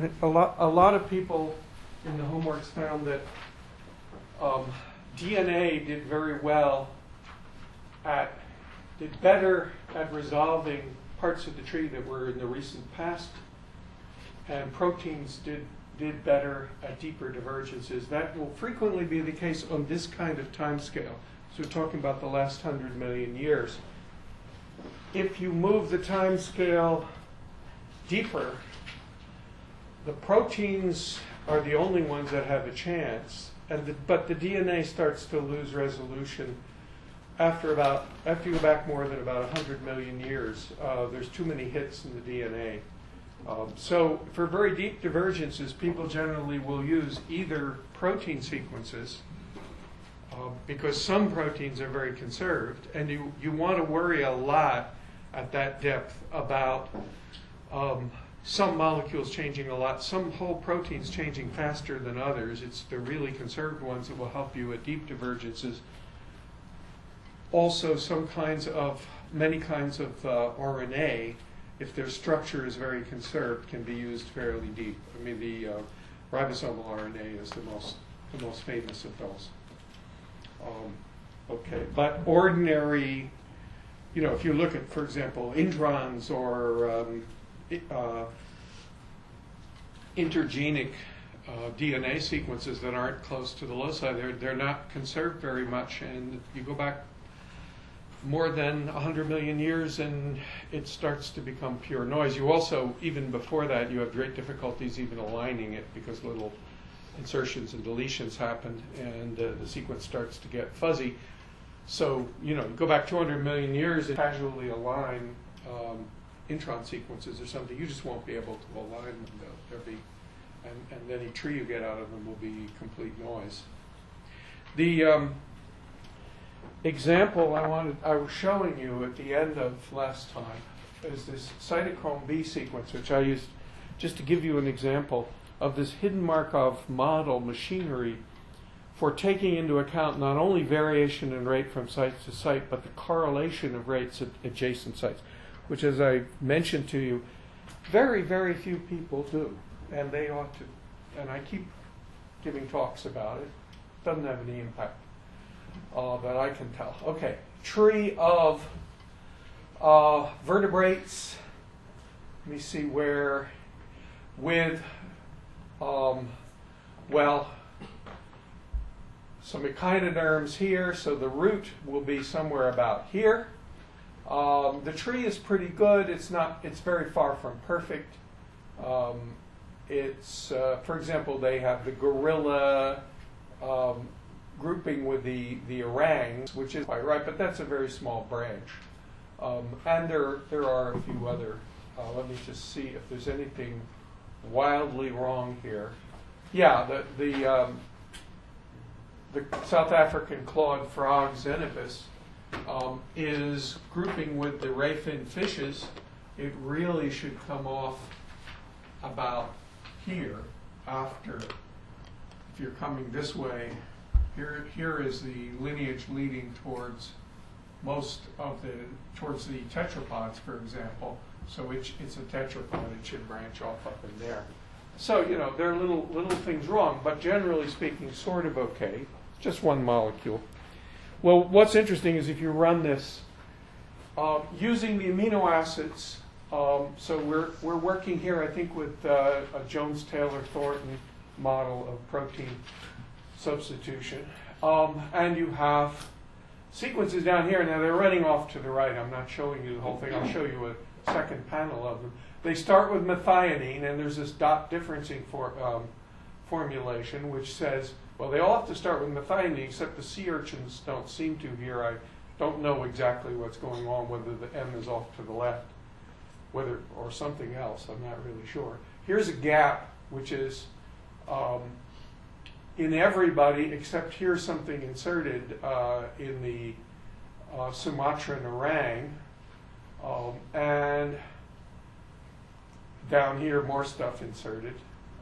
And a lot of people in the homeworks found that DNA did better at resolving parts of the tree that were in the recent past, and proteins did better at deeper divergences. That will frequently be the case on this kind of time scale. So we're talking about the last 100 million years. If you move the time scale deeper, the proteins are the only ones that have a chance, but the DNA starts to lose resolution after you go back more than about 100 million years. There's too many hits in the DNA. So for very deep divergences, people generally will use either protein sequences, because some proteins are very conserved, and you want to worry a lot at that depth about some molecules changing a lot, some whole proteins changing faster than others. It's the really conserved ones that will help you at deep divergences. Also, many kinds of RNA, if their structure is very conserved, can be used fairly deep. I mean, the ribosomal RNA is the most famous of those. Okay, but ordinary, if you look at, for example, introns or intergenic DNA sequences that aren't close to the loci, they're not conserved very much, and you go back more than 100 million years and it starts to become pure noise. You also, even before that, you have great difficulties even aligning it because little insertions and deletions happen, and the sequence starts to get fuzzy. So, you go back 200 million years and casually align intron sequences or something, you just won't be able to align them. There'll be, and any tree you get out of them will be complete noise. The example I was showing you at the end of last time is this cytochrome B sequence, which I used just to give you an example of this hidden Markov model machinery for taking into account not only variation in rate from site to site, but the correlation of rates at adjacent sites, which, as I mentioned to you, very, very few people do, and they ought to. And I keep giving talks about it. Doesn't have any impact that I can tell. Okay, tree of vertebrates. Let me see where with, some echinoderms here, so the root will be somewhere about here. The tree is pretty good. It's very far from perfect. For example, they have the gorilla grouping with the orangs, which is quite right, but that's a very small branch. And there are a few other. Let me just see if there's anything wildly wrong here. Yeah, the South African clawed frog Xenopus is grouping with the rayfin fishes. It really should come off about here after, if you're coming this way, here is the lineage leading towards towards the tetrapods, for example. So it's a tetrapod. It should branch off up in there. So, there are little things wrong, but generally speaking, sort of okay. Just one molecule. Well, what's interesting is if you run this using the amino acids. So we're working here, I think, with a Jones-Taylor-Thornton model of protein substitution, and you have sequences down here. Now they're running off to the right. I'm not showing you the whole thing. I'll show you a second panel of them. They start with methionine, and there's this dot differencing formulation, which says, well, they all have to start with methionine, except the sea urchins don't seem to here. I don't know exactly what's going on, whether the M is off to the left, or something else. I'm not really sure. Here's a gap, which is in everybody, except here's something inserted in the Sumatran orang, and down here more stuff inserted.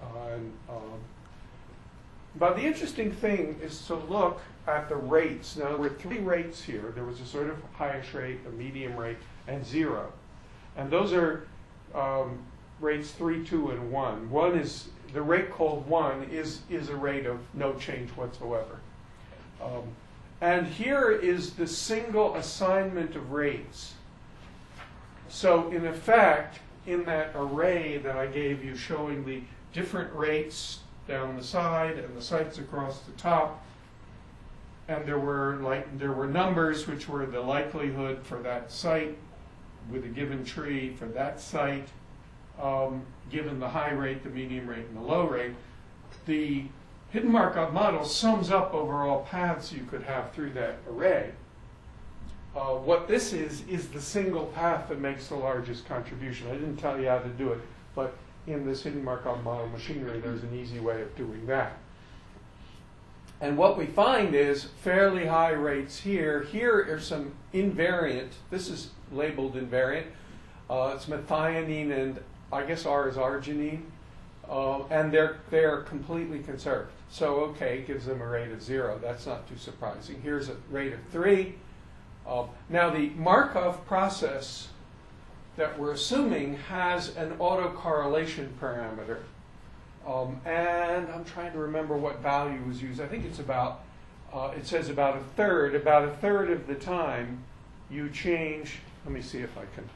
But the interesting thing is to look at the rates. Now, there were 3 rates here. There was a sort of highish rate, a medium rate, and 0. And those are rates 3, 2, and 1. One is, the rate called 1 is a rate of no change whatsoever. And here is the single assignment of rates. So in effect, in that array that I gave you showing the different rates down the side and the sites across the top, and there were numbers which were the likelihood for that site with a given tree for that site, given the high rate, the medium rate, and the low rate. The hidden Markov model sums up over all paths you could have through that array. What this is the single path that makes the largest contribution. I didn't tell you how to do it, but in this hidden Markov model machinery, there's an easy way of doing that. And what we find is fairly high rates here. Here are some invariant. This is labeled invariant. It's methionine and I guess R is arginine. And they're completely conserved. So, okay, it gives them a rate of 0. That's not too surprising. Here's a rate of 3. Now, the Markov process that we're assuming has an autocorrelation parameter. And I'm trying to remember what value was used. I think it's about, it says about a third. About a third of the time you change, let me see if I can.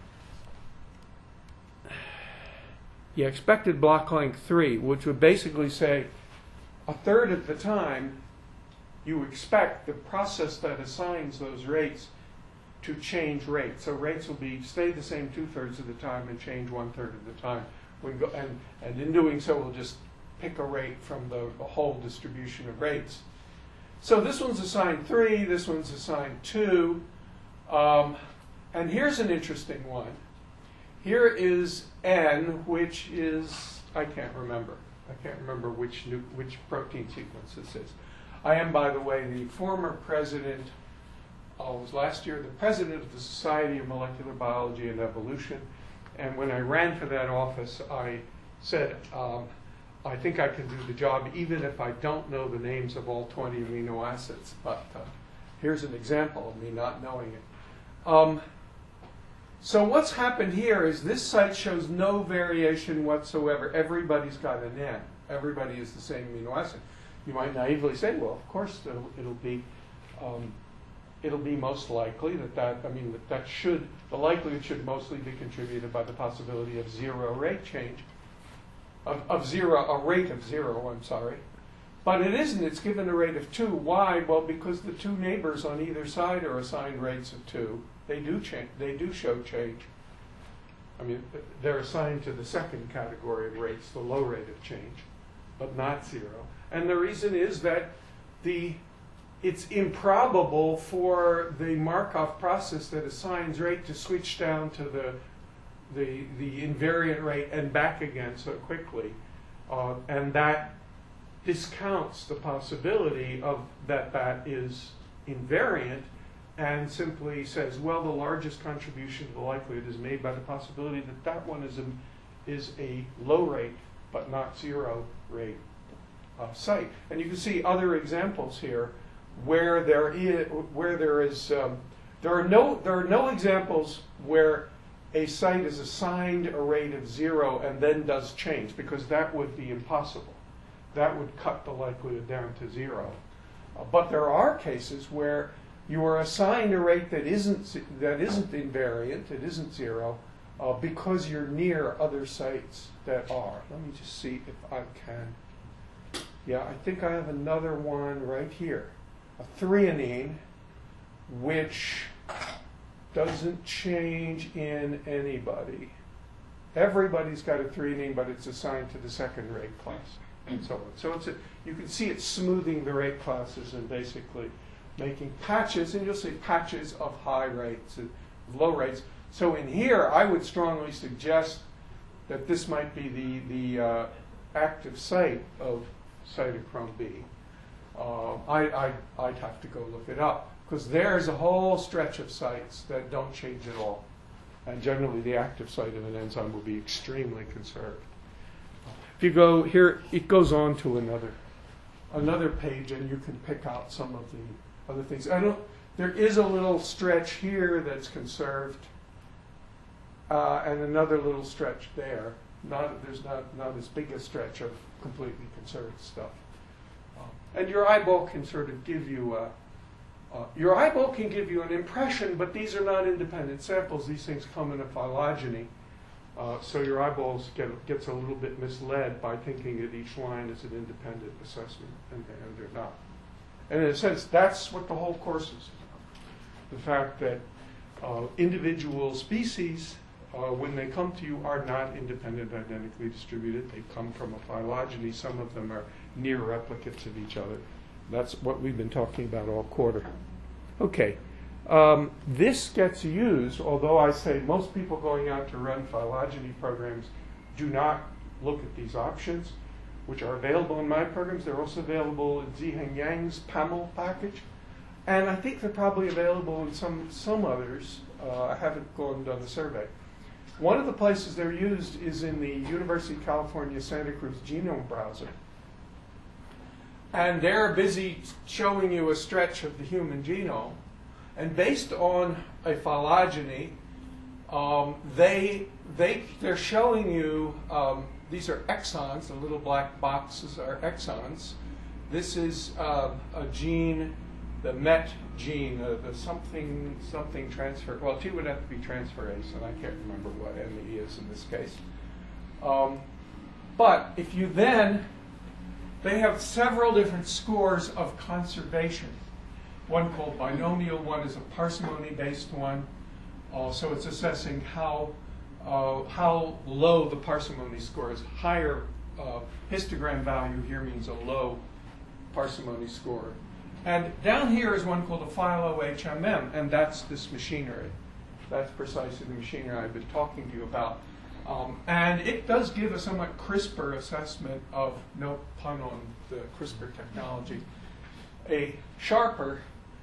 Yeah, expected block length 3, which would basically say a third of the time you expect the process that assigns those rates to change rates. So rates will stay the same 2/3 of the time and change 1/3 of the time. And in doing so, we'll just pick a rate from the whole distribution of rates. So this one's assigned 3, this one's assigned 2. And here's an interesting one. Here is N, which is, I can't remember. I can't remember which protein sequence this is. I am, by the way, the former president, was last year, the president of the Society of Molecular Biology and Evolution. And when I ran for that office, I said, I think I can do the job even if I don't know the names of all 20 amino acids. But here's an example of me not knowing it. So what's happened here is this site shows no variation whatsoever. Everybody's got an N. Everybody is the same amino acid. You might naively say, well, of course it'll be most likely the likelihood should mostly be contributed by the possibility of 0 rate change, a rate of 0, I'm sorry. But it isn't. It's given a rate of 2. Why? Well, because the two neighbors on either side are assigned rates of 2. They do change. They do show change. I mean, they're assigned to the second category of rates, the low rate of change, but not 0. And the reason is that it's improbable for the Markov process that assigns rate to switch down to the invariant rate and back again so quickly, and that discounts the possibility of that is invariant, and simply says, well, the largest contribution to the likelihood is made by the possibility that one is a low rate but not 0 rate site. And you can see other examples here where there are no examples where a site is assigned a rate of 0 and then does change, because that would be impossible. That would cut the likelihood down to 0. But there are cases where you are assigned a rate that isn't invariant, it isn't 0, because you're near other sites that are. Let me just see if I can. Yeah, I think I have another one right here. A threonine, which doesn't change in anybody. Everybody's got a threonine, but it's assigned to the second rate class, and so on. So you can see it's smoothing the rate classes and basically making patches, and you'll see patches of high rates and low rates. So in here, I would strongly suggest that this might be the active site of cytochrome B. I'd have to go look it up, because there's a whole stretch of sites that don't change at all. And generally, the active site of an enzyme will be extremely conserved. If you go here, it goes on to another page, and you can pick out some of the other things. There is a little stretch here that's conserved. and another little stretch there. There's not as big a stretch of completely conserved stuff. And your eyeball can sort of give you an impression, but these are not independent samples. These things come in a phylogeny. So your eyeballs gets a little bit misled by thinking that each line is an independent assessment, and they're not. And in a sense, that's what the whole course is about. The fact that individual species, when they come to you, are not independent, identically distributed. They come from a phylogeny. Some of them are near replicates of each other. That's what we've been talking about all quarter. Okay. This gets used, although I say most people going out to run phylogeny programs do not look at these options, which are available in my programs. They're also available in Zhiheng Yang's PAML package. And I think they're probably available in some others. I haven't gone and done a survey. One of the places they're used is in the University of California, Santa Cruz Genome Browser. And they're busy showing you a stretch of the human genome. And based on a phylogeny, they're showing you, these are exons, the little black boxes are exons. This is a gene, the MET gene, the something transfer, well, T would have to be transferase, and I can't remember what ME is in this case. But if you then, they have several different scores of conservation. One called binomial, one is a parsimony-based one. So it's assessing how low the parsimony score is. Higher histogram value here means a low parsimony score. And down here is one called a phylo-HMM, and that's this machinery. That's precisely the machinery I've been talking to you about. And it does give a somewhat crisper assessment of, no pun on the CRISPR technology, a sharper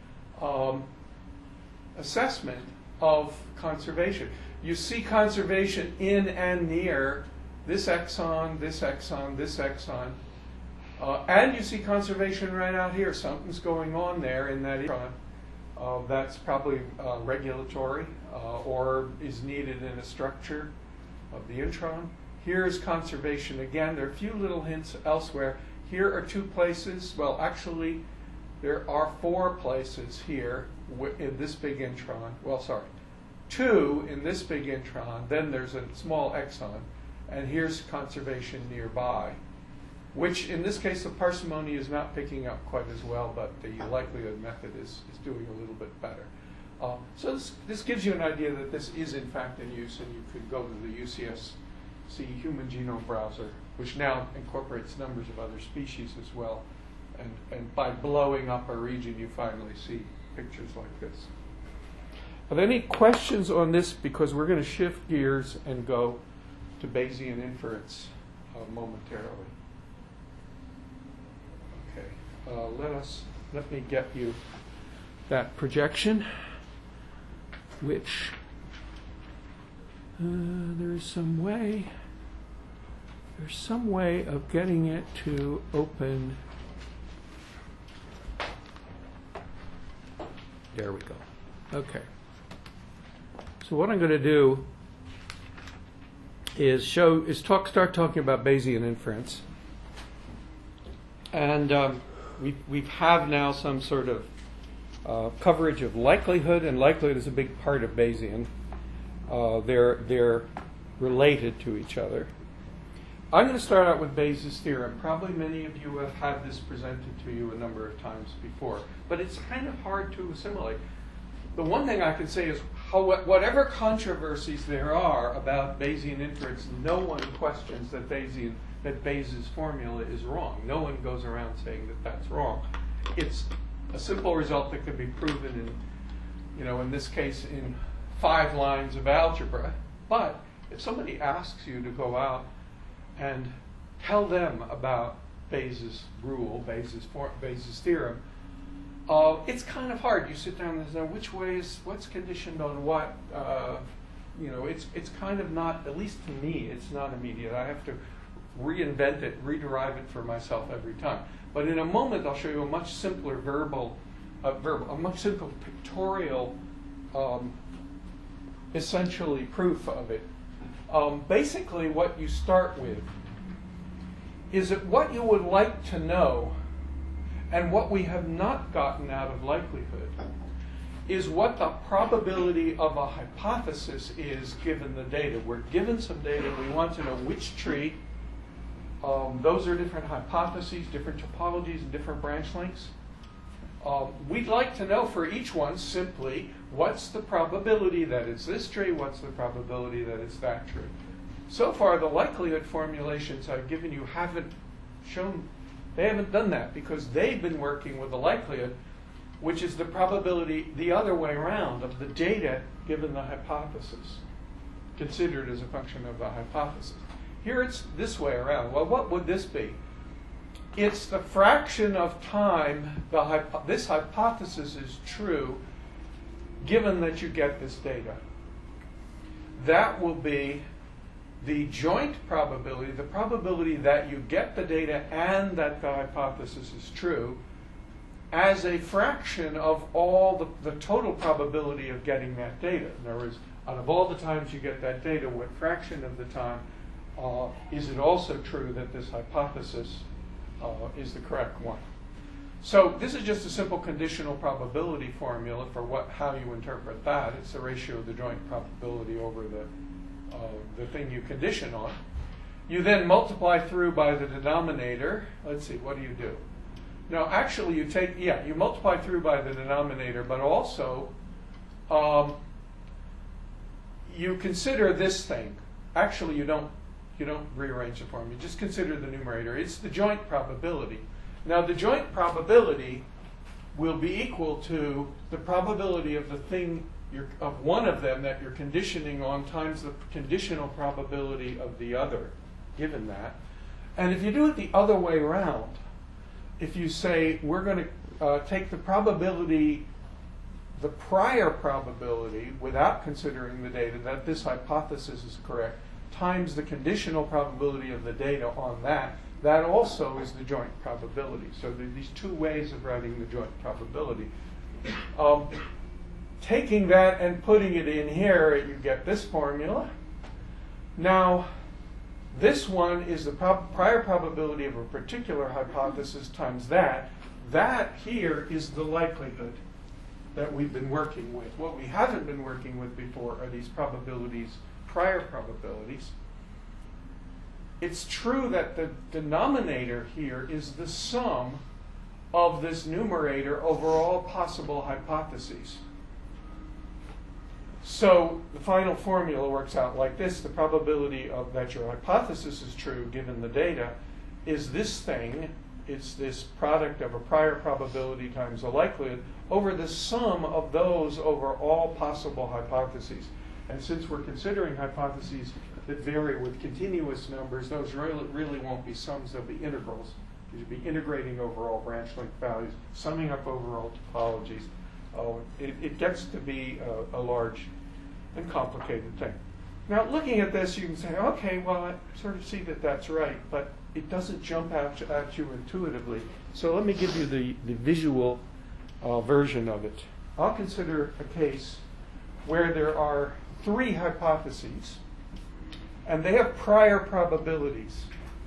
assessment of conservation. You see conservation in and near this exon, this exon, this exon. And you see conservation right out here. Something's going on there in that intron. That's probably regulatory or is needed in a structure of the intron. Here's conservation again. There are a few little hints elsewhere. Here are two places. Well, actually, there are 4 places here in this big intron. Well, sorry. 2 in this big intron. Then there's a small exon. And here's conservation nearby, which in this case the parsimony is not picking up quite as well, but the likelihood method is doing a little bit better. So this gives you an idea that this is in fact in use, and you could go to the UCSC Human Genome Browser, which now incorporates numbers of other species as well. And by blowing up a region, you finally see pictures like this. Are there any questions on this? Because we're going to shift gears and go to Bayesian inference momentarily. Okay, let me get you that projection, which there's some way of getting it to open. There we go. Okay. So what I'm going to do is start talking about Bayesian inference, and we have now some sort of coverage of likelihood, and likelihood is a big part of Bayesian. They're related to each other. I'm going to start out with Bayes' theorem. Probably many of you have had this presented to you a number of times before, but it's kind of hard to assimilate. The one thing I can say is whatever controversies there are about Bayesian inference, no one questions that Bayes' formula is wrong. No one goes around saying that that's wrong. It's a simple result that could be proven in this case, in 5 lines of algebra. But if somebody asks you to go out and tell them about Bayes' rule, Bayes' theorem, it's kind of hard. You sit down and say, what's conditioned on what? It's kind of not, at least to me, it's not immediate. I have to reinvent it, rederive it for myself every time. But in a moment, I'll show you a much simpler a much simpler pictorial essentially proof of it. Basically, what you start with is that what you would like to know and what we have not gotten out of likelihood is what the probability of a hypothesis is given the data. We're given some data, we want to know which tree. Those are different hypotheses, different topologies, and different branch lengths. We'd like to know for each one simply what's the probability that it's this tree, what's the probability that it's that tree. So far, the likelihood formulations I've given you haven't done that because they've been working with the likelihood, which is the probability the other way around of the data given the hypothesis, considered as a function of the hypothesis. Here it's this way around. Well, what would this be? It's the fraction of time this hypothesis is true given that you get this data. That will be the joint probability, the probability that you get the data and that the hypothesis is true, as a fraction of all the total probability of getting that data. In other words, out of all the times you get that data, what fraction of the time is it also true that this hypothesis is the correct one? So this is just a simple conditional probability formula for how you interpret that. It's the ratio of the joint probability over the thing you condition on. You then multiply through by the denominator. Let's see, what do you do? Now, actually, you multiply through by the denominator, but also you consider this thing. Actually, you don't rearrange the form. You just consider the numerator. It's the joint probability. Now, the joint probability will be equal to the probability of the thing of one of them that you're conditioning on times the conditional probability of the other, given that. And if you do it the other way around, if you say we're going to take the probability, the prior probability, without considering the data that this hypothesis is correct, times the conditional probability of the data on that, that also is the joint probability. So there are these two ways of writing the joint probability. Taking that and putting it in here, you get this formula. Now, this one is the prior probability of a particular hypothesis times that. That here is the likelihood that we've been working with. What we haven't been working with before are these probabilities, prior probabilities. It's true that the denominator here is the sum of this numerator over all possible hypotheses. So the final formula works out like this. The probability that your hypothesis is true given the data is this thing. It's this product of a prior probability times the likelihood over the sum of those over all possible hypotheses. And since we're considering hypotheses that vary with continuous numbers, those really won't be sums, they'll be integrals. You'll be integrating over all branch length values, summing up over all topologies. It gets to be a large and complicated thing. Now, looking at this, you can say, okay, well, I sort of see that that's right, but it doesn't jump out at you intuitively. So let me give you the visual version of it. I'll consider a case where there are 3 hypotheses, and they have prior probabilities.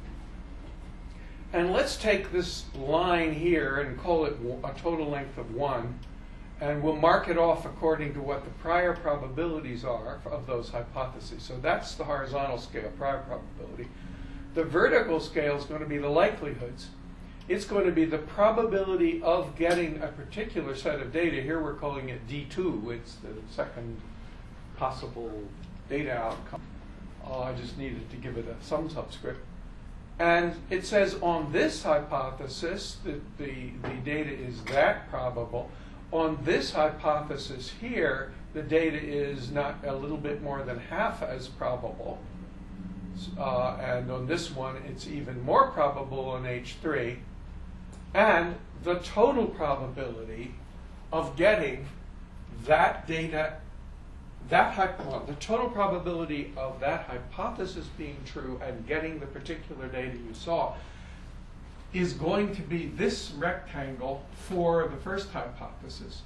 And let's take this line here and call it a total length of 1, and we'll mark it off according to what the prior probabilities are of those hypotheses. So that's the horizontal scale, prior probability. The vertical scale is going to be the likelihoods. It's going to be the probability of getting a particular set of data. Here we're calling it D2. It's the second possible data outcome. I just needed to give it some subscript. And it says on this hypothesis that the data is that probable. On this hypothesis here, the data is not a little bit more than half as probable. And on this one, it's even more probable on H3. And the total probability of getting that data, the total probability of that hypothesis being true and getting the particular data you saw is going to be this rectangle for the first hypothesis.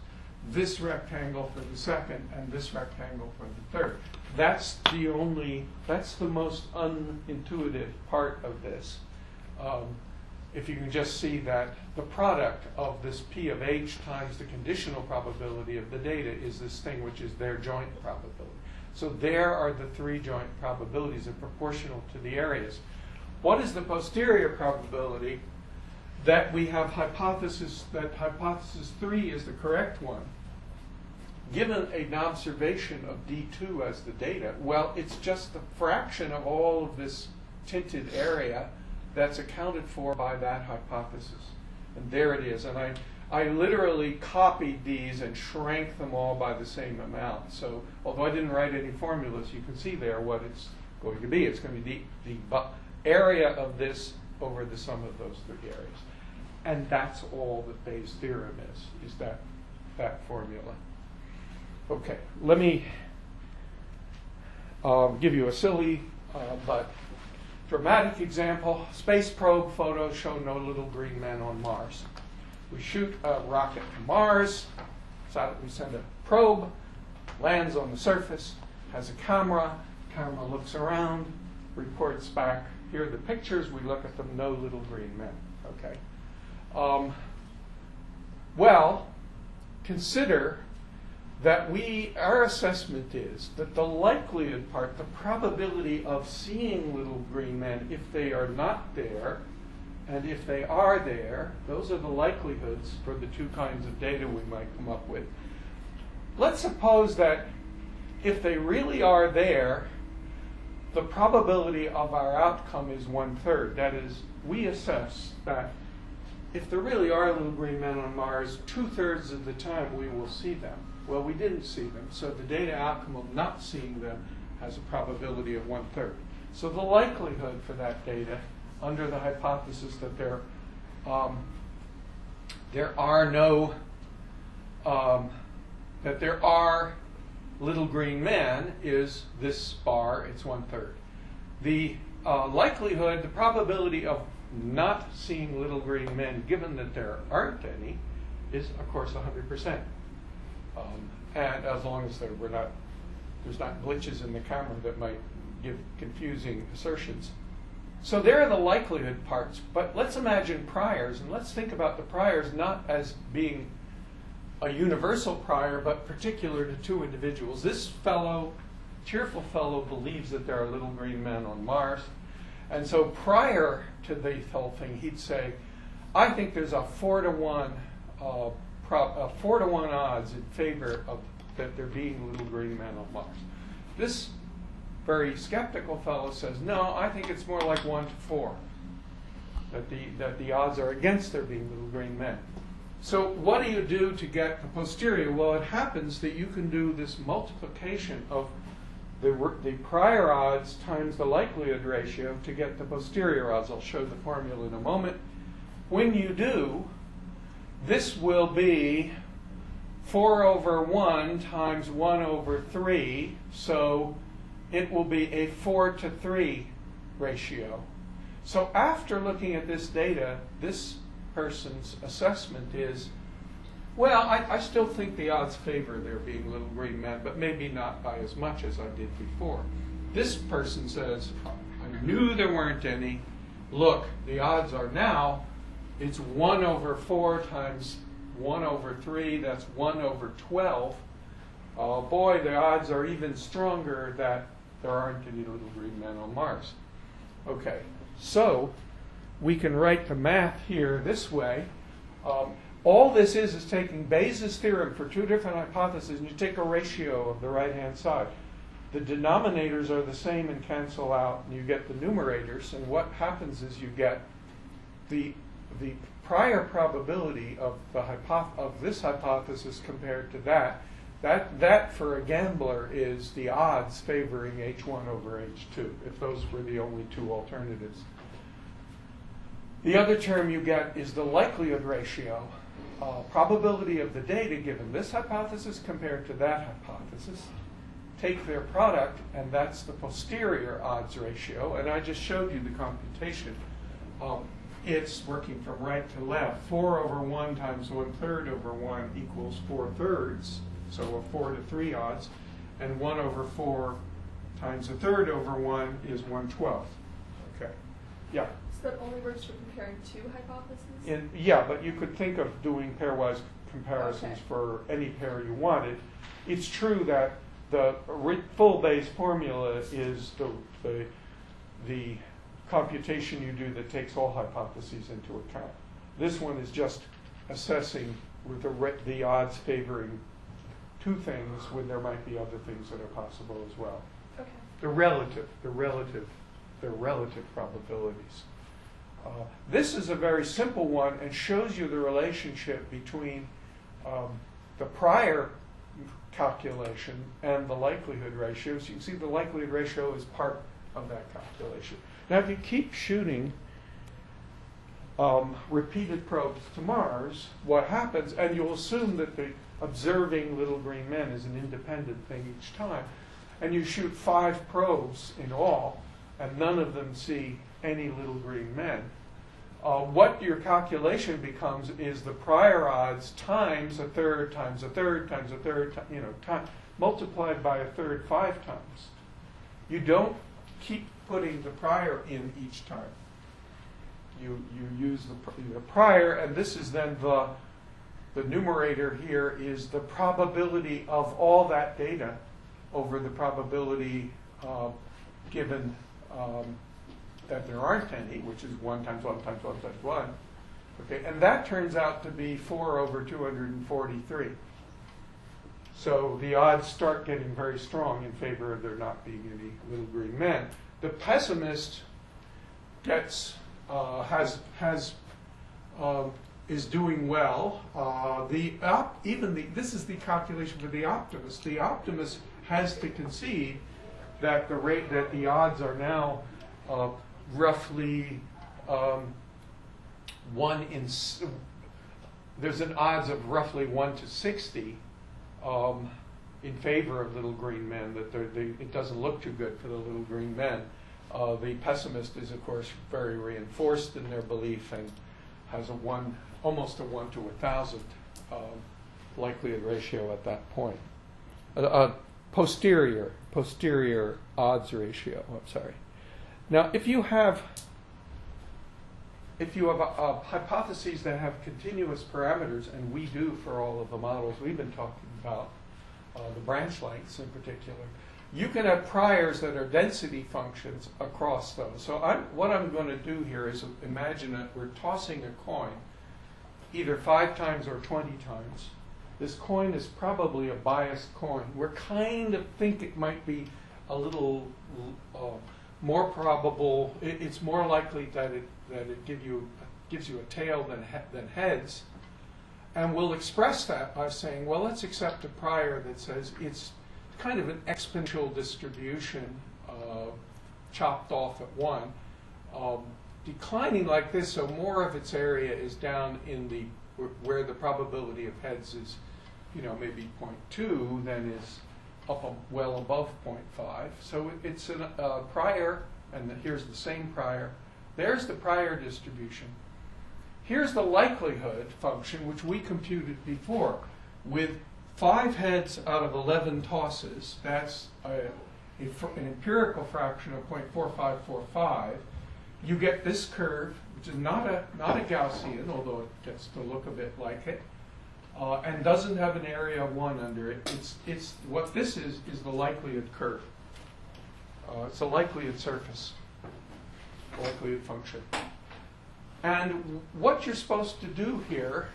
this rectangle for the second, and this rectangle for the third. That's the most unintuitive part of this. If you can just see that the product of this P of H times the conditional probability of the data is this thing which is their joint probability. So there are the three joint probabilities and proportional to the areas. What is the posterior probability that we have hypothesis 3 is the correct one, given an observation of D2 as the data? Well, it's just the fraction of all of this tinted area that's accounted for by that hypothesis. And there it is. And I literally copied these and shrank them all by the same amount. So although I didn't write any formulas, you can see there what it's going to be. It's going to be the area of this over the sum of those three areas. And that's all that Bayes' theorem is that formula. Okay, let me give you a silly but dramatic example. Space probe photos show no little green men on Mars. We shoot a rocket to Mars, we send a probe, lands on the surface, has a camera looks around, reports back, here are the pictures, we look at them, no little green men. Okay. Well, consider that our assessment is that the likelihood part, the probability of seeing little green men if they are not there, and if they are there, those are the likelihoods for the two kinds of data we might come up with. Let's suppose that if they really are there, the probability of our outcome is 1/3. That is, we assess that if there really are little green men on Mars, 2/3 of the time we will see them. Well, we didn't see them, so the data outcome of not seeing them has a probability of 1/3. So the likelihood for that data, under the hypothesis that there are little green men, is this bar. It's 1/3. The likelihood, the probability of not seeing little green men, given that there aren't any, is of course 100%. And as long as there's not glitches in the camera that might give confusing assertions. So there are the likelihood parts, but let's imagine priors, and let's think about the priors not as being a universal prior, but particular to two individuals. This fellow, cheerful fellow, believes that there are little green men on Mars, and so prior to the whole thing, he'd say, I think there's a 4-to-1 odds in favor of that there being little green men on Mars. This very skeptical fellow says, no, I think it's more like 1-to-4, that the odds are against there being little green men. So what do you do to get the posterior? Well, it happens that you can do this multiplication of the prior odds times the likelihood ratio to get the posterior odds. I'll show the formula in a moment. When you do, this will be 4/1 times 1/3, so it will be a 4-to-3 ratio. So after looking at this data, this person's assessment is, well, I still think the odds favor there being little green men, but maybe not by as much as I did before. This person says, I knew there weren't any. Look, the odds are now, it's 1/4 times 1/3, that's 1/12. Oh boy, the odds are even stronger that there aren't any little green men on Mars. Okay, so we can write the math here this way. All this is taking Bayes' theorem for two different hypotheses, and you take a ratio of the right-hand side. The denominators are the same and cancel out, and you get the numerators, and what happens is you get the prior probability of this hypothesis compared to that. That for a gambler is the odds favoring H1 over H2, if those were the only two alternatives. The other term you get is the likelihood ratio, probability of the data given this hypothesis compared to that hypothesis. Take their product, and that's the posterior odds ratio, and I just showed you the computation. it's working from right to left. 4 over 1 times 1/3 over 1 equals 4/3, so a 4 to 3 odds. And 1 over 4 times 1/3 over 1 is 1/12. Okay. Yeah. So that only works for comparing two hypotheses? Yeah, but you could think of doing pairwise comparisons for any pair you wanted. It's true that the full base formula is the computation you do that takes all hypotheses into account. This one is just assessing with the odds favoring two things when there might be other things that are possible as well. Okay. The relative probabilities. This is a very simple one and shows you the relationship between the prior calculation and the likelihood ratio. So you can see the likelihood ratio is part of that calculation. Now, if you keep shooting repeated probes to Mars, what happens, and you'll assume that the observing little green men is an independent thing each time, and you shoot 5 probes in all, and none of them see any little green men, what your calculation becomes is the prior odds times 1/3 times 1/3 times 1/3, multiplied by 1/3 5 times. You don't keep putting the prior in each time. You use the prior, and this is then the numerator here is the probability of all that data over the probability given that there aren't any, which is 1 times 1 times 1 times 1. Okay, and that turns out to be 4 over 243. So the odds start getting very strong in favor of there not being any little green men. The pessimist is doing well. This is the calculation for the optimist. The optimist has to concede that the odds are now roughly 1 in. There's an odds of roughly 1 to 60 in favor of little green men. That it doesn't look too good for the little green men. The pessimist is, of course, very reinforced in their belief and has almost a 1 to 1,000 likelihood ratio at that point. Posterior odds ratio. I'm sorry. Now, if you have hypotheses that have continuous parameters, and we do for all of the models we've been talking about, the branch lengths in particular, you can have priors that are density functions across those. So what I'm going to do here is imagine that we're tossing a coin, either 5 times or 20 times. This coin is probably a biased coin. We're kind of think it might be a little more probable. It's more likely that it gives you a tail than heads. And we'll express that by saying, well, let's accept a prior that says it's kind of an exponential distribution chopped off at 1, declining like this, so more of its area is down in where the probability of heads is, maybe 0.2 than is up well above 0.5. So it's a prior, and here's the same prior. There's the prior distribution. Here's the likelihood function, which we computed before. With 5 heads out of 11 tosses, that's an empirical fraction of 0.4545. You get this curve, which is not a Gaussian, although it gets to look a bit like it, and doesn't have an area of 1 under it. It's what this is the likelihood curve. It's a likelihood surface, likelihood function. And what you're supposed to do here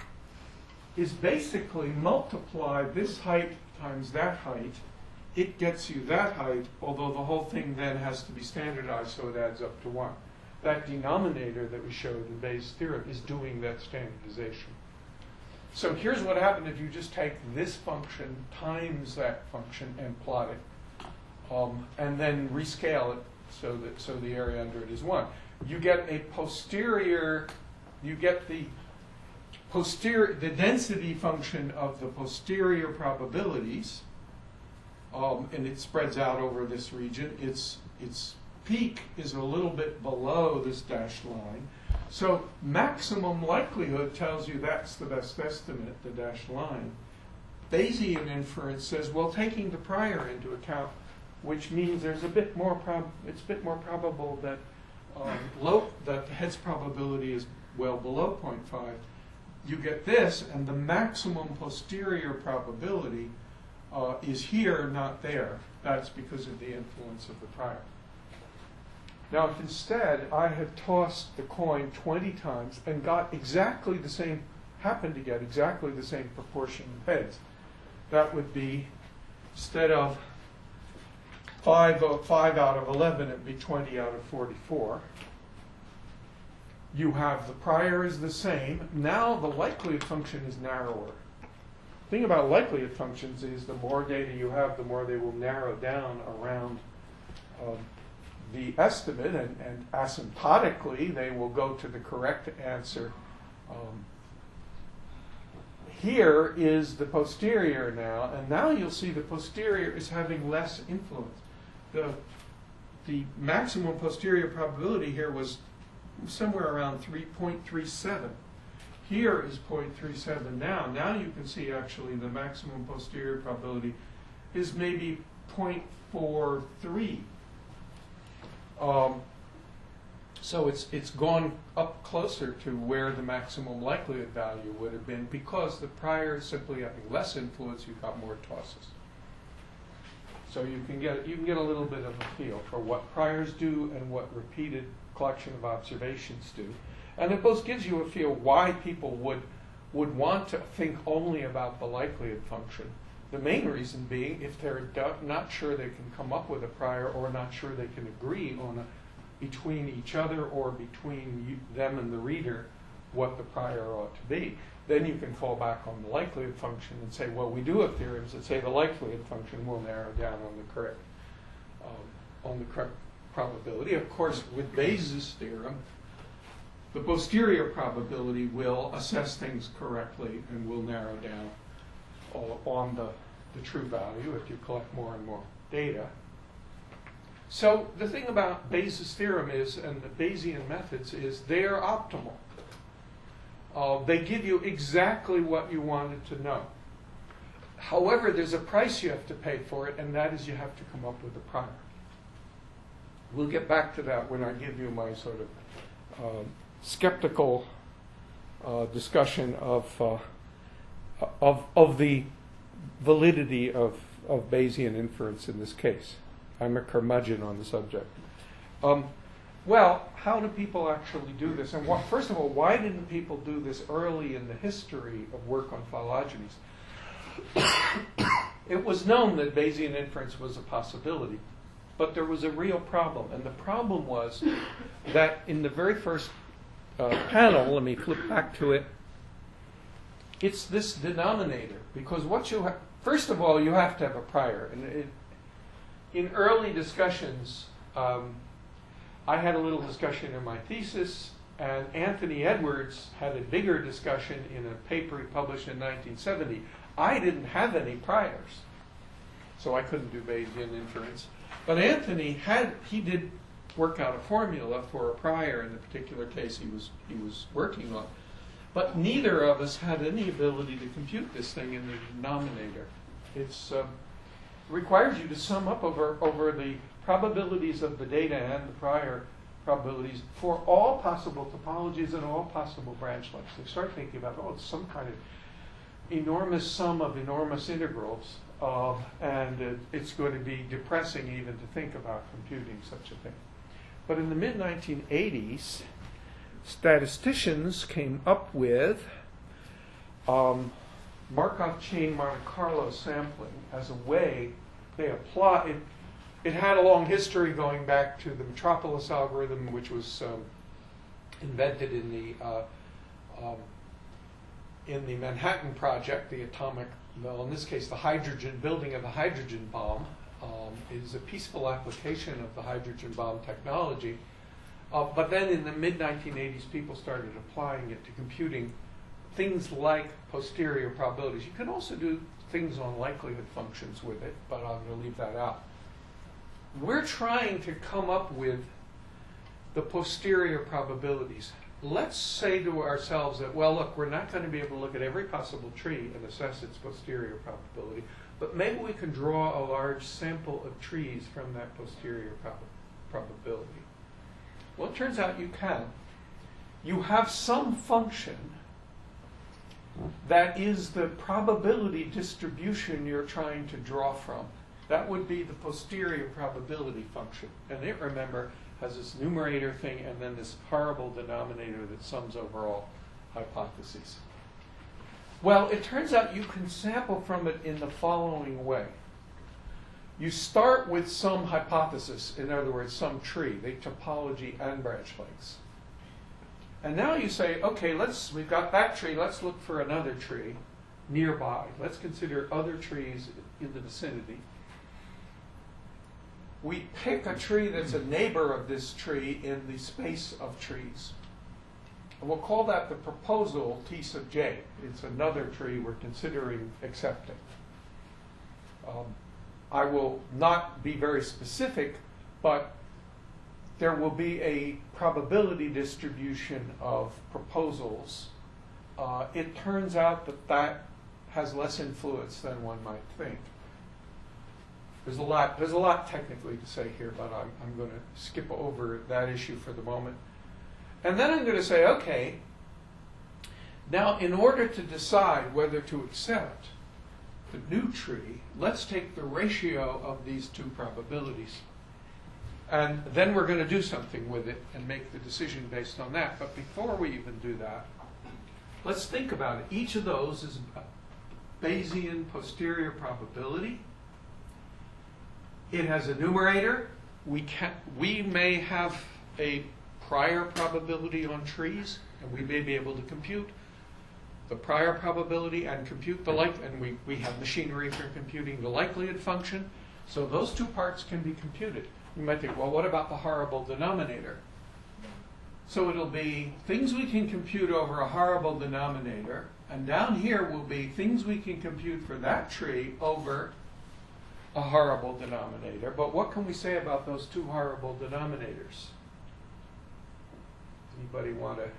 is basically multiply this height times that height. It gets you that height, although the whole thing then has to be standardized so it adds up to 1. That denominator that we showed in Bayes' theorem is doing that standardization. So here's what happened if you just take this function times that function and plot it, and then rescale it so the area under it is 1. You get a posterior. You get the density function of the posterior probabilities, and it spreads out over this region. Its peak is a little bit below this dashed line. So maximum likelihood tells you that's the best estimate, the dashed line. Bayesian inference says, well, taking the prior into account, which means there's a bit more it's a bit more probable that that the Head's probability is well below 0.5. You get this, and the maximum posterior probability is here, not there. That's because of the influence of the prior. Now, if instead I had tossed the coin 20 times and got exactly the same, happened to get exactly the same proportion of heads, that would be, instead of 5 out of 11, it would be 20 out of 44. You have the prior is the same. Now the likelihood function is narrower. The thing about likelihood functions is the more data you have, the more they will narrow down around the estimate, and asymptotically they will go to the correct answer. Here is the posterior now, and now you'll see the posterior is having less influence. The maximum posterior probability here was somewhere around 3.37. Here is 0.37 now. Now you can see actually the maximum posterior probability is maybe 0.43. So it's gone up closer to where the maximum likelihood value would have been, because the prior is simply having less influence. You've got more tosses. So you can get a little bit of a feel for what priors do and what repeated collection of observations do, and it both gives you a feel why people would want to think only about the likelihood function. The main reason being, if they're not sure they can come up with a prior, or not sure they can agree on between each other or between them and the reader what the prior ought to be, then you can fall back on the likelihood function and say, well, we do have theorems that say the likelihood function will narrow down on the correct probability. Of course, with Bayes' theorem, the posterior probability will assess things correctly and will narrow down on the true value if you collect more and more data. So the thing about Bayes' theorem is, and the Bayesian methods, is they're optimal. They give you exactly what you wanted to know. However, there's a price you have to pay for it, and that is you have to come up with a prior. We'll get back to that when I give you my sort of skeptical discussion of the validity of Bayesian inference in this case. I'm a curmudgeon on the subject. Well, how do people actually do this? And first of all, why didn't people do this early in the history of work on phylogenies? It was known that Bayesian inference was a possibility, but there was a real problem. And the problem was that in the very first panel, let me flip back to it, it's this denominator. Because what you have, first of all, you have to have a prior. And in early discussions, I had a little discussion in my thesis, and Anthony Edwards had a bigger discussion in a paper he published in 1970. I didn't have any priors, so I couldn't do Bayesian inference. But Anthony did work out a formula for a prior in the particular case he was working on. But neither of us had any ability to compute this thing in the denominator. It requires you to sum up over the probabilities of the data and the prior probabilities for all possible topologies and all possible branch lengths. They start thinking about, it's some kind of enormous sum of enormous integrals, and it's going to be depressing even to think about computing such a thing. But in the mid-1980s, statisticians came up with Markov chain Monte Carlo sampling as a way. They apply it. It had a long history going back to the Metropolis algorithm, which was invented in the Manhattan Project. The atomic, well, in this case, the hydrogen building of the hydrogen bomb is a peaceful application of the hydrogen bomb technology. But then in the mid-1980s, people started applying it to computing things like posterior probabilities. You can also do things on likelihood functions with it, but I'm going to leave that out. We're trying to come up with the posterior probabilities. let's say to ourselves that, well, look, we're not going to be able to look at every possible tree and assess its posterior probability, but maybe we can draw a large sample of trees from that posterior probability. Well, it turns out you can. You have some function that is the probability distribution you're trying to draw from. That would be the posterior probability function. And it, remember, has this numerator thing and then this horrible denominator that sums over all hypotheses. Well, it turns out you can sample from it in the following way. You start with some hypothesis, in other words, some tree, the topology and branch lengths. And now you say, okay, we've got that tree, let's look for another tree nearby. Let's consider other trees in the vicinity. We pick a tree that's a neighbor of this tree in the space of trees. And we'll call that the proposal T sub j. It's another tree we're considering accepting. I will not be very specific, but there will be a probability distribution of proposals. It turns out that that has less influence than one might think. There's a lot technically to say here, but I'm going to skip over that issue for the moment. And then I'm going to say, okay, now in order to decide whether to accept the new tree, let's take the ratio of these two probabilities. And then we're going to do something with it and make the decision based on that. But before we even do that, let's think about it. Each of those is a Bayesian posterior probability. It has a numerator. We may have a prior probability on trees, and we may be able to compute the prior probability and compute the and we have machinery for computing the likelihood function. So those two parts can be computed. You might think, well, what about the horrible denominator? So it'll be things we can compute over a horrible denominator, and down here will be things we can compute for that tree over a horrible denominator. But what can we say about those two horrible denominators? Anybody want to?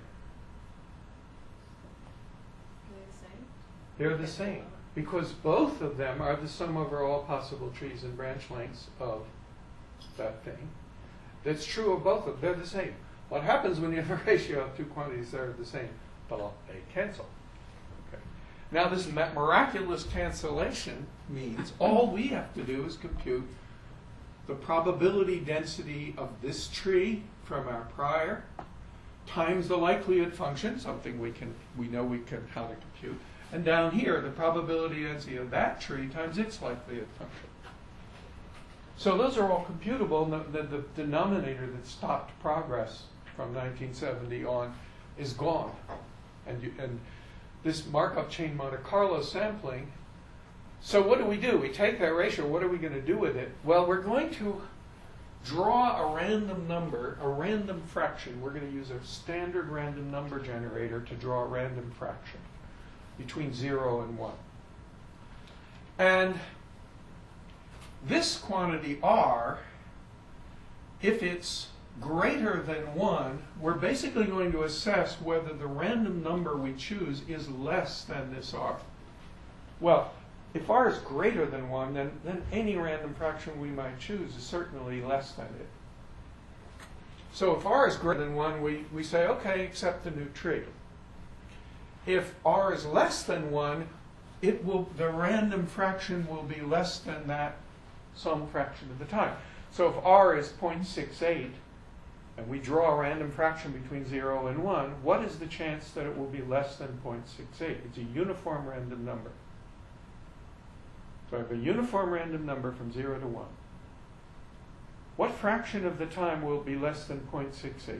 They're the same, because both of them are the sum over all possible trees and branch lengths of that thing. That's true of both of them. They're the same. What happens when you have a ratio of two quantities that are the same? Well, they cancel. Okay. Now, this miraculous cancellation means all we have to do is compute the probability density of this tree from our prior times the likelihood function, something we know how to compute. And down here, the probability density of that tree times its likelihood function. So those are all computable. The denominator that stopped progress from 1970 on is gone. And this Markov chain Monte Carlo sampling, so what do? We take that ratio. What are we going to do with it? Well, we're going to draw a random number, a random fraction. We're going to use a standard random number generator to draw a random fraction between 0 and 1. And this quantity r, if it's greater than 1, we're basically going to assess whether the random number we choose is less than this r. Well, if r is greater than 1, then any random fraction we might choose is certainly less than it. So if r is greater than 1, we say, okay, accept the new tree. If r is less than 1, the random fraction will be less than that some fraction of the time. So if r is 0.68, and we draw a random fraction between 0 and 1, what is the chance that it will be less than 0.68? It's a uniform random number. So I have a uniform random number from 0 to 1. What fraction of the time will be less than 0.68? 0.68?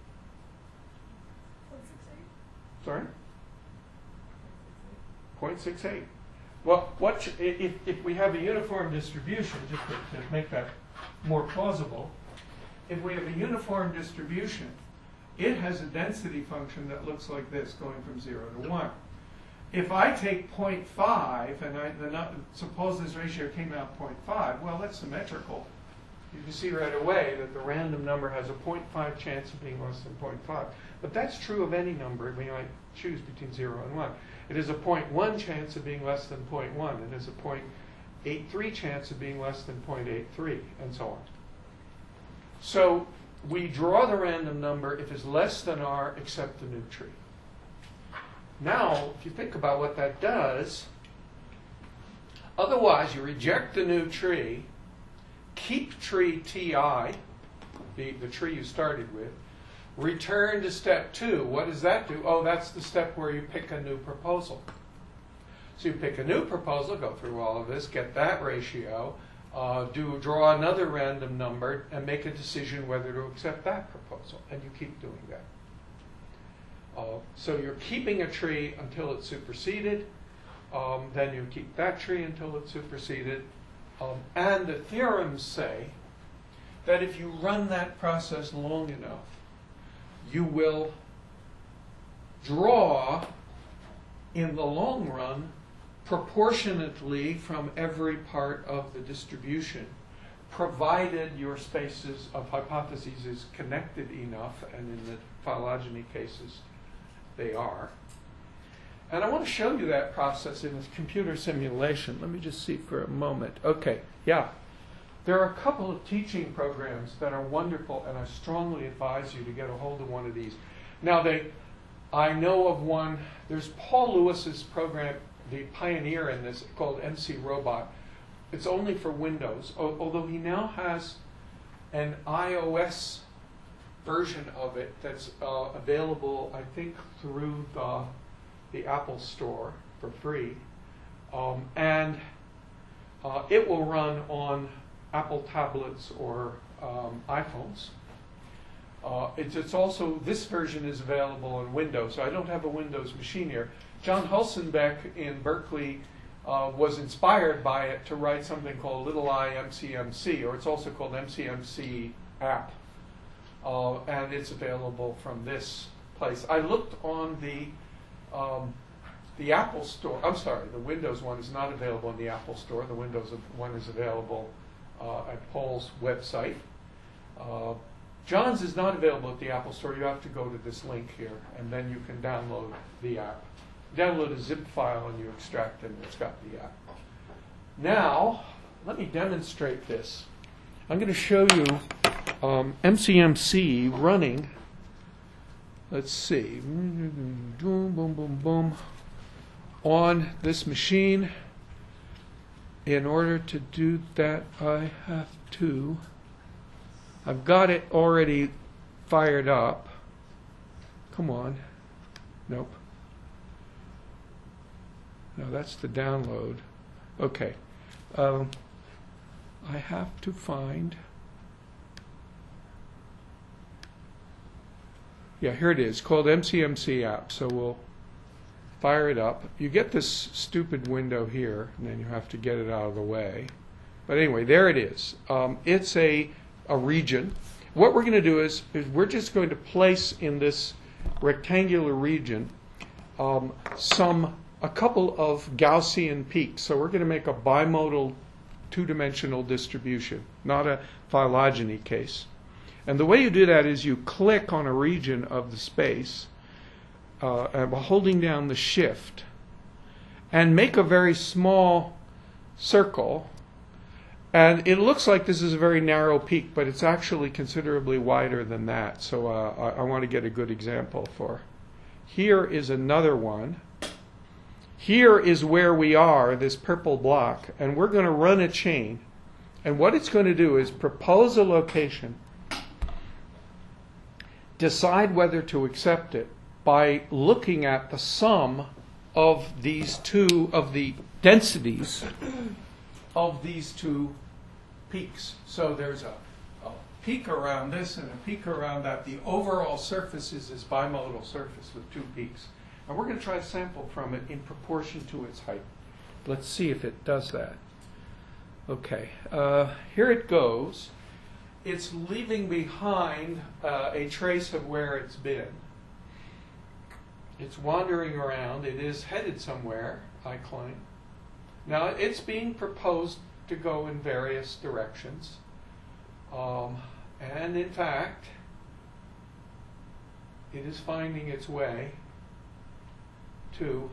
Sorry? 0.68. Well, if we have a uniform distribution, just to make that more plausible, if we have a uniform distribution, it has a density function that looks like this, going from 0 to 1. If I take 0.5, and suppose this ratio came out 0.5, well, that's symmetrical. You can see right away that the random number has a 0.5 chance of being less than 0.5. But that's true of any number. We might choose between 0 and 1. It is a 0.1 chance of being less than 0.1. It is a 0.83 chance of being less than 0.83, and so on. So we draw the random number if it's less than r, except the new tree. Now, if you think about what that does, otherwise you reject the new tree, keep tree ti, the tree you started with, return to step 2. What does that do? Oh, that's the step where you pick a new proposal. So you pick a new proposal, go through all of this, get that ratio, draw another random number, and make a decision whether to accept that proposal. And you keep doing that. So you're keeping a tree until it's superseded. Then you keep that tree until it's superseded. And the theorems say that if you run that process long enough, you will draw, in the long run, proportionately from every part of the distribution, provided your spaces of hypotheses is connected enough, and in the phylogeny cases, they are. And I want to show you that process in a computer simulation. Let me just see for a moment. Okay, yeah. There are a couple of teaching programs that are wonderful, and I strongly advise you to get a hold of one of these. Now, I know of one. There's Paul Lewis's program, the pioneer in this, called MC Robot. It's only for Windows, although he now has an iOS version of it that's available, I think, through the Apple Store for free. And it will run on Apple tablets or iPhones. It's also, this version is available on Windows. So I don't have a Windows machine here. John Hulsenbeck in Berkeley was inspired by it to write something called Little I MCMC, or it's also called MCMC app. And it's available from this place. I looked on the Apple Store. I'm sorry, the Windows one is not available in the Apple Store. The Windows one is available at Paul's website. John's is not available at the Apple Store. You have to go to this link here, and then you can download the app. Download a zip file and you extract it, and it's got the app. Now, let me demonstrate this. I'm going to show you MCMC running. Let's see. Boom, boom, boom, boom. On this machine. In order to do that, I've got it already fired up. Come on. Nope. No, that's the download. Okay. I have to find... Yeah, here it is, called MCMC app. So we'll fire it up. You get this stupid window here, and then you have to get it out of the way. But anyway, there it is. It's a region. What we're going to do is we're just going to place in this rectangular region a couple of Gaussian peaks. So we're going to make a bimodal two-dimensional distribution, not a phylogeny case. And the way you do that is you click on a region of the space while holding down the shift and make a very small circle. And it looks like this is a very narrow peak, but it's actually considerably wider than that. So I want to get a good example for. Here is another one. Here is where we are, this purple block, and we're going to run a chain. And what it's going to do is propose a location, decide whether to accept it by looking at the sum of these two, of the densities of these two peaks. So there's a peak around this and a peak around that. The overall surface is this bimodal surface with two peaks. And we're going to try to sample from it in proportion to its height. Let's see if it does that. Okay, here it goes. It's leaving behind a trace of where it's been. It's wandering around. It is headed somewhere, I claim. Now, it's being proposed to go in various directions. And in fact, it is finding its way to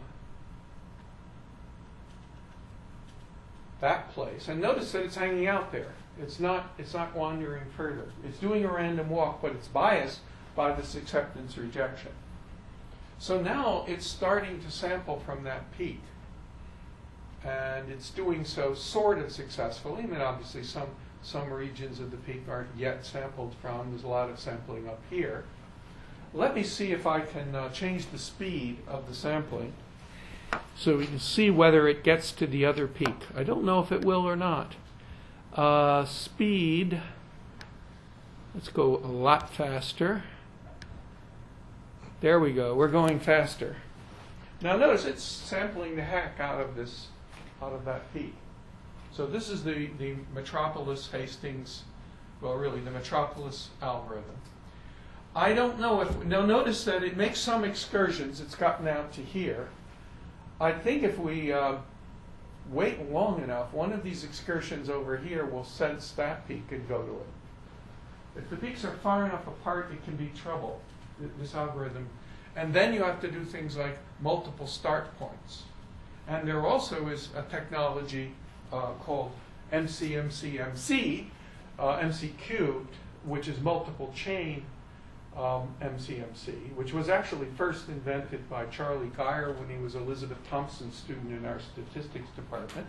that place. And notice that it's hanging out there. It's not wandering further. It's doing a random walk, but it's biased by this acceptance rejection. So now it's starting to sample from that peak. And it's doing so sort of successfully. I mean, obviously some regions of the peak aren't yet sampled from. There's a lot of sampling up here. Let me see if I can change the speed of the sampling so we can see whether it gets to the other peak. I don't know if it will or not. Speed, let's go a lot faster. There we go. We're going faster. Now notice it's sampling the heck out of that peak. So this is the Metropolis Hastings, well, really the Metropolis algorithm. I don't know if, now notice that it makes some excursions. It's gotten out to here. I think if we wait long enough, one of these excursions over here will sense that peak and go to it. If the peaks are far enough apart, it can be trouble, this algorithm. And then you have to do things like multiple start points. And there also is a technology called MCMC, MC cubed, which is multiple chain MCMC, which was actually first invented by Charlie Geyer when he was Elizabeth Thompson's student in our statistics department.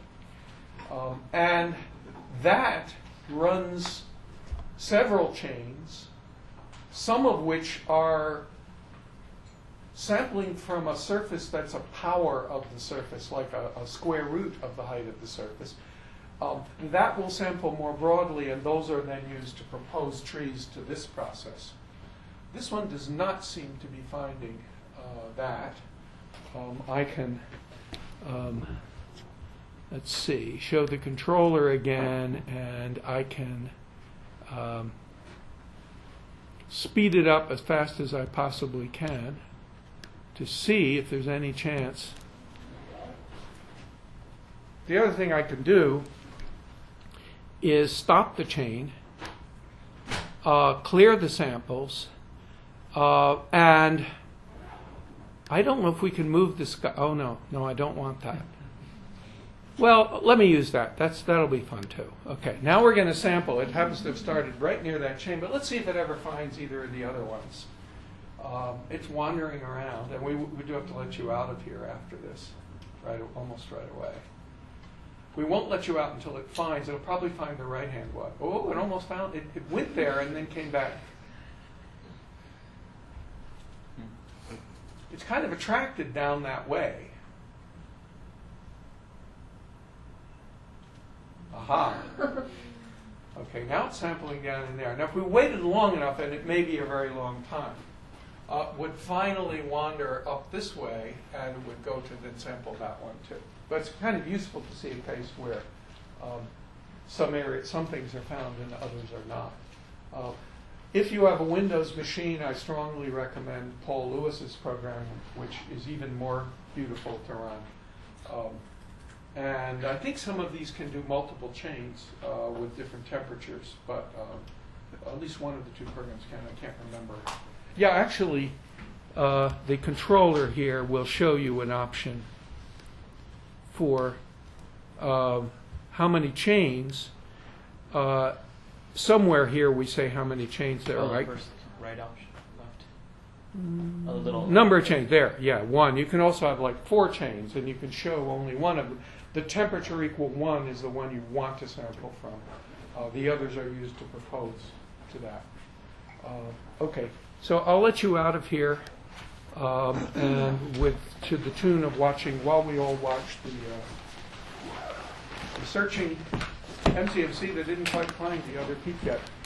And that runs several chains, some of which are sampling from a surface that's a power of the surface, like a square root of the height of the surface. That will sample more broadly, and those are then used to propose trees to this process. This one does not seem to be finding that. I can, let's see, show the controller again, and I can speed it up as fast as I possibly can to see if there's any chance. The other thing I can do is stop the chain, clear the samples, and I don't know if we can move this guy. Oh, no, I don't want that. Well, let me use that. That'll be fun, too. Okay, now we're going to sample. It happens to have started right near that chain, but let's see if it ever finds either of the other ones. It's wandering around, and we do have to let you out of here after this, almost right away. We won't let you out until it finds. It'll probably find the right-hand one. Oh, it almost found it. It went there and then came back. It's kind of attracted down that way. Aha. Okay, now it's sampling down in there. Now, if we waited long enough, and it may be a very long time, would finally wander up this way and would go to then sample that one too. But it's kind of useful to see a case where some things are found and others are not. If you have a Windows machine, I strongly recommend Paul Lewis's program, which is even more beautiful to run. And I think some of these can do multiple chains with different temperatures, but at least one of the two programs can. I can't remember. Yeah, actually, the controller here will show you an option for how many chains. Somewhere here we say how many chains there are, right? First right option, left. A little number of chains, there, yeah, one. You can also have like 4 chains, and you can show only one of them. The temperature equal 1 is the one you want to sample from. The others are used to propose to that. Okay, so I'll let you out of here, and to the tune of watching, while we all watch the searching MCMC that didn't quite find the other peak yet.